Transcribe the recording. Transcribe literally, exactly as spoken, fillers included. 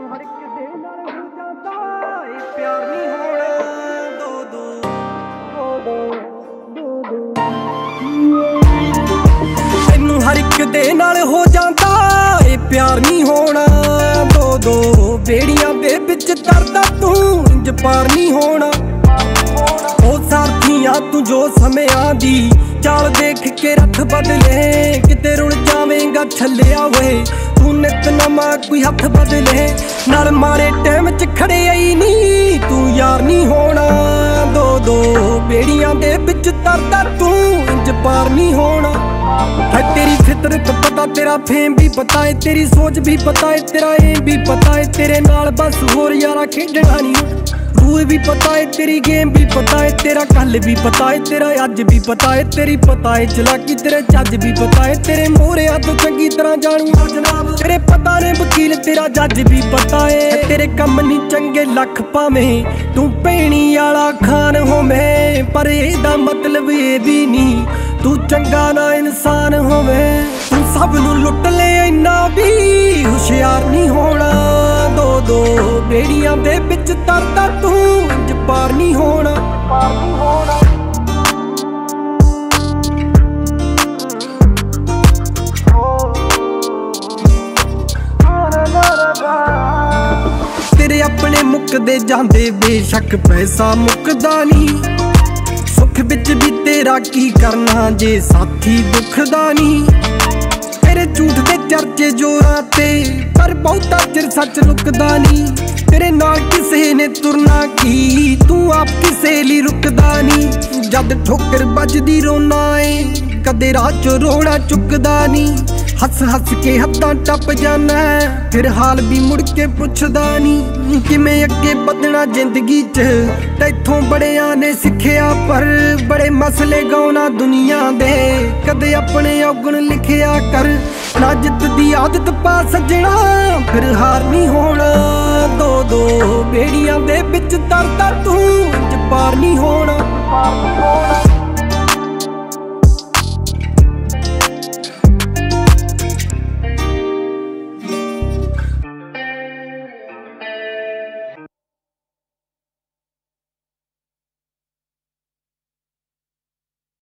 ਹਰ ਇੱਕ ਦੇ ਨਾਲ ਹੋ ਜਾਂਦਾ ਏ ਪਿਆਰ ਨਹੀਂ ਹੋਣਾ ਦੋ ਦੋ ਦੋ ਦੋ ਦੋ ਤੈਨੂੰ ਹਰ ਇੱਕ ਦੇ ਨਾਲ ਹੋ ਜਾਂਦਾ ਏ ਪਿਆਰ ਨਹੀਂ ਹੋਣਾ ਦੋ ਦੋ ਬੇੜੀਆਂ ਦੇ ਵਿੱਚ ਤਰਦਾ ਤੂੰ ਇੰਜ ਪਾਰ ਨਹੀਂ ਹੋਣਾ ਉਹ ਸਾਥੀਆਂ ਤੂੰ ਜੋ ਸਮਿਆਂ ਦੀ ਚਾਲ ਦੇਖ ਕੇ ਰੱਖ ਬਦਲੇ ਕਿਤੇ ਰੁੜ ਜਾਵੇਂਗਾ ਛੱਲਿਆ ਓਏ ਤੂੰ ਨਿਤ ਨਵਾਂ ਕੋਈ ਹੱਥ ਬਦਲੇ ਨਾਲ ਮਾਰੇ ਟਾਈਮ ਚ ਖੜਿਆ ਹੀ ਨਹੀਂ ਤੂੰ ਯਾਰ ਨਹੀਂ ਹੋਣਾ ਦੋ ਦੋ ਬੇੜੀਆਂ ਦੇ ਵਿੱਚ ਤਰਦਾ ਤੂੰ ਇੰਜ ਪਾਰ ਨਹੀਂ ਹੋਣਾ ਹੈ ਤੇਰੀ ਫਿਤਰਤ ਪਤਾ ਤੇਰਾ ਫੇਮ ਵੀ ਪਤਾ ਏ ਤੇਰੀ ਸੋਚ ਵੀ ਪਤਾ ਏ ਤੇਰਾ ਏਮ ਵੀ ਪਤਾ ਏ ਤੇਰੇ ਨਾਲ ਬਸ ਹੋਰ ਯਾਰਾ ਖੇਡਣਾ ਨਹੀਂ ਰੂਹ ਵੀ ਪਤਾ ਏ ਤੇਰੀ ਗੇਮ ਵੀ ਪਤਾ ਏ ਤੇਰਾ ਕੱਲ ਵੀ ਪਤਾ ਏ ਤੇਰਾ ਅੱਜ ਵੀ ਪਤਾ ਏ ਤੇਰੀ ਪਤਾ ਏ ਚਲਾਕੀ ਤੇਰੇ ਚੱਜ ਵੀ ਪਤਾ ਏ ਤੇਰੇ ਮੋਹਰਿਆਂ ਤੋਂ ਚੰਗੀ ਤਰ੍ਹਾਂ ਜਾਣੂ ਜਨਾਬ ਤੇਰੇ ਪਤਾ ਨੇ ਵਕੀਲ ਤੇਰਾ ਜੱਜ ਵੀ ਪਤਾ ਏ ਤੇਰੇ ਕੰਮ ਨਹੀਂ ਚੰਗੇ ਲੱਖ ਭਾਵੇਂ ਤੂੰ ਭੈਣੀ ਵਾਲਾ ਖਾਨ ਹੋਵੇਂ ਪਰ ਇਹਦਾ ਮਤਲਬ ਇਹ ਵੀ ਨਹੀਂ ਤੂੰ ਚੰਗਾ ਨਾ ਇਨਸਾਨ ਹੋਵੇ ਤੂੰ ਸਭ ਨੂੰ ਲੁੱਟ ਲੈ ਇੰਨਾ ਵੀ ਹੁਸ਼ਿਆਰ ਨਹੀਂ ਹੋਣਾ ਦੋ ਦੋ ਬੇੜੀਆਂ ਦੇ ਵਿੱਚ ਤਰਦਾ ਤੂੰ ਇੰਜ ਪਾਰ ਨਹੀਂ ਹੋਣਾ ਪਾਰ ਨਹੀਂ ਹੋਣਾ ਤੇਰੇ ਆਪਣੇ ਮੁੱਕਦੇ ਜਾਂਦੇ ਬੇਸ਼ੱਕ ਪੈਸਾ ਮੁੱਕਦਾ ਨਹੀਂ ਸੁੱਖ ਵਿੱਚ ਵੀ ਤੇਰਾ ਕੀ ਕਰਨਾ ਜੇ ਸਾਥੀ ਦੁੱਖਦਾ ਨਹੀਂ ਤੇਰੇ ਝੂਠ ਦੇ ਚਰਚੇ ਜੋਰਾਂ ਤੇ ਪਰ ਬਹੁਤਾ ਚਿਰ ਸੱਚ ਲੁਕਦਾ ਨਹੀਂ ਤੇਰੇ ਨਾਲ ਕਿਸੇ ਨੇ ਤੁਰਨਾ ਕੀ ਤੂੰ ਆਪ ਕਿਸੇ ਲਈ ਰੁਕਦਾ ਨਹੀਂ ਜਦ ਠੋਕਰ ਵੱਜਦੀ ਰੋਣਾ ਏ ਕਦੇ ਰਾਹ ਚੋਂ ਰੋਣਾ ਚੁੱਕਦਾ ਨਹੀਂ ਹੱਸ ਹੱਸ ਕੇ ਹੱਦਾਂ ਟੱਪ ਜਾਣਾ ਫਿਰ ਹਾਲ ਵੀ ਮੁੜ ਕੇ ਪੁੱਛਦਾ ਨਹੀਂ ਕਿਵੇਂ ਅੱਗੇ ਵਧਣਾ ਜ਼ਿੰਦਗੀ 'ਚ ਤੈਥੋਂ ਬੜਿਆਂ ਨੇ ਸਿੱਖਿਆ ਪਰ ਬੜੇ ਮਸਲੇ ਗਾਉਣਾ ਦੁਨੀਆ ਦੇ ਕਦੇ ਆਪਣੇ ਔਗਣ ਲਿਖਿਆ ਕਰ ਨਾ ਜਿੱਤ ਦੀ ਆਦਤ ਪਾ ਸੱਜਣਾ ਫਿਰ ਹਾਰ ਨਹੀਂ ਹੋਣਾ ਦੋ ਦੋ ਬੇੜੀਆਂ ਦੇ ਵਿੱਚ ਤਰਦਾ ਤੂੰ ਇੰਜ ਪਾਰ ਨਹੀਂ ਹੋਣਾ